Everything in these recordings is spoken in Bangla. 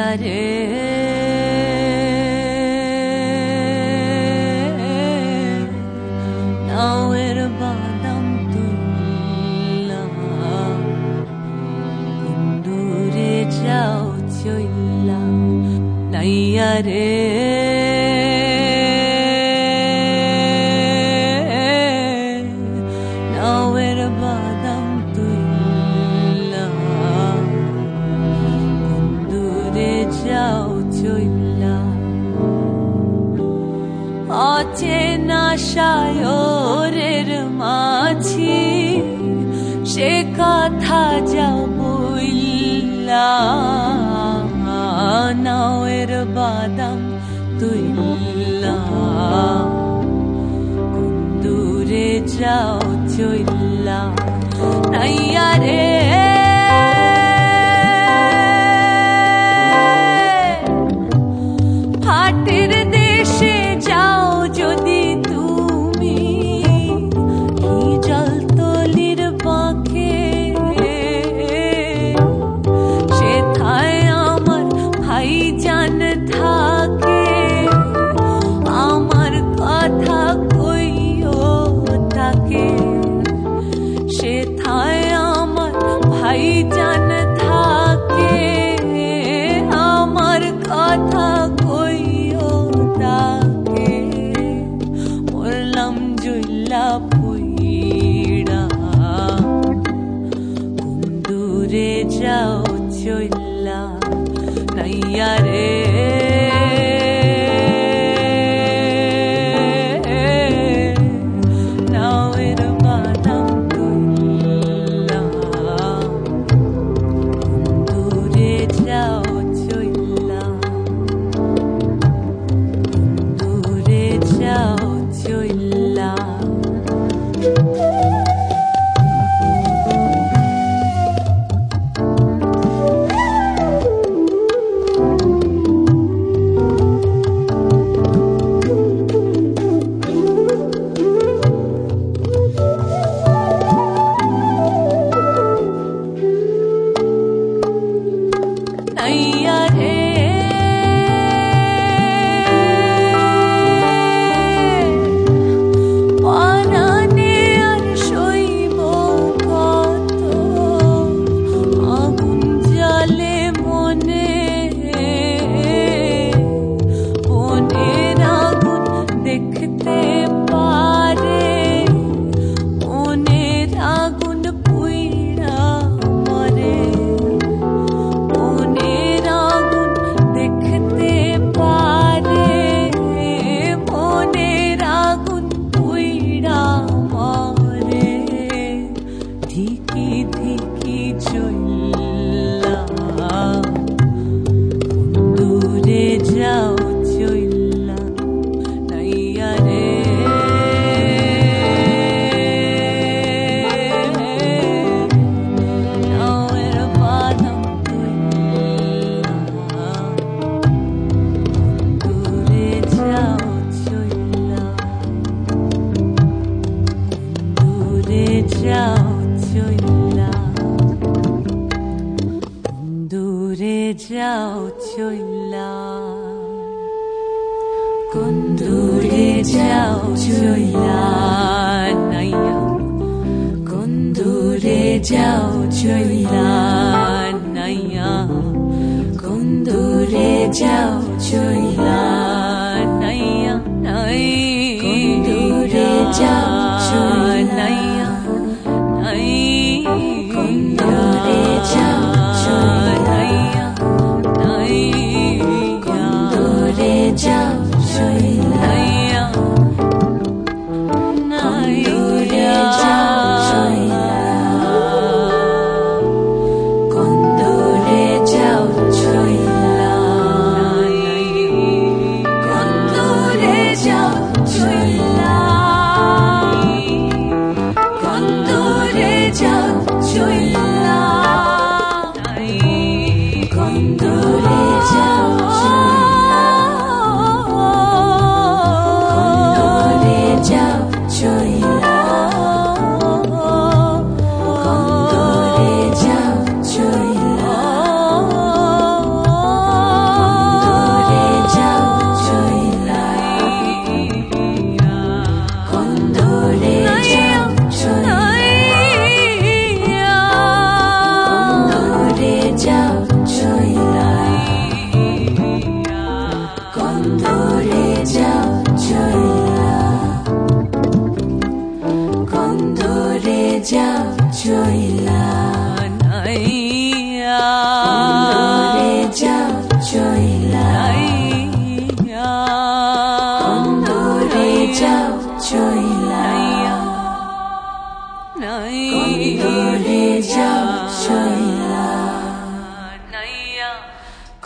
রে নাওয়ের বাদাম তুল্লা দূরে যাও চইল্লা নাইয়া রে নাওয়ের বাদাম তুল্লা দূরে যাও চইল্লা অচেনা সায়রের মাঝি সে কথা যাও বইল্লা নাওয়ের বাদাম তুইল্লা দূরে যাও চইল্লা নাইয়া রে হাটের দেশে যাও যদি তুমি জলতলির বাঁকে সেথায় আমার ভাইজান থাকে আমার কথা কইও তাকে সেথায় আমার ভাইজান থাকে আমার কথা কইও তাকে মরলাম জুল্লা পুইড়া দূরে যাও চইল্লা নাইয়া রে নাওয়ের বাদাম তুইল্লা দূরে যাও চইল্লা দূরে যাও চইল্লা নাইয়া রে পরাণে আর সইব কত আগুন জ্বালে মনে মনের আগুন দেখতে পারে মনের আগুন পুইড়া মরে মনের আগুন দেখতে পারে মনের আগুন পুইড়া মরে ধিকি ধিকি চইল্লা দূরে যাও চইল্লা নাইয়া রে নাওয়ের বাদাম তুইল্লা দূরে যাও চইল্লা দূরে যাও চইল্লা দূরে যাও চইল্লা কোন দূরে যাও চইল্লা নাইয়া কোন দূরে যাও চইল্লা নাইয়া কোন দূরে যাও চইল্লা নাইয়া নাই কোন দূরে যাও চইল্লা নাইয়া নাই কোন দূরে যাও চইল্লা নাইয়া নাই কোন দূরে যাও চইল্লা নাইয়া নাই দূরে যাও চইল্লা কোন দূরে যাও চইল্লা নাই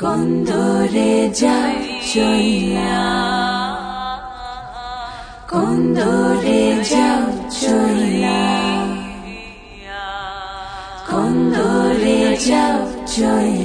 কোন দূরে যাও চইলা কোন দূরে যাও চইলা কোন দূরে যাও চইলা